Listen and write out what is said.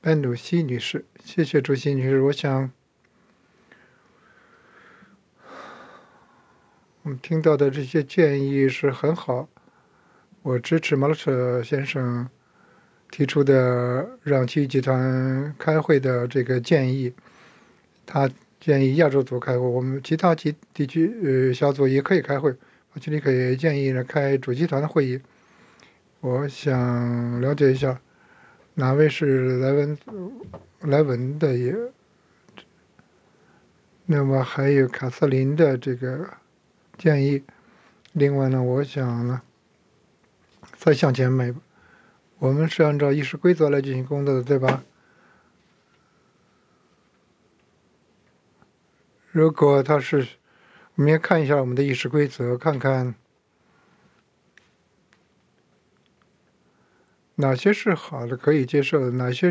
安努西女士，谢谢主席女士。我想，我们听到的这些建议是很好，我支持马鲁舍先生提出的让七一集团开会的这个建议。他建议亚洲组开会，我们其他地区小组也可以开会。我这里可以建议呢开主集团的会议。我想了解一下哪位是莱文的也，那么还有卡瑟琳的这个建议。另外呢，我想呢再向前迈，我们是按照议事规则来进行工作的，对吧？如果他是，我们也看一下我们的议事规则，看看哪些是好的可以接受的，哪些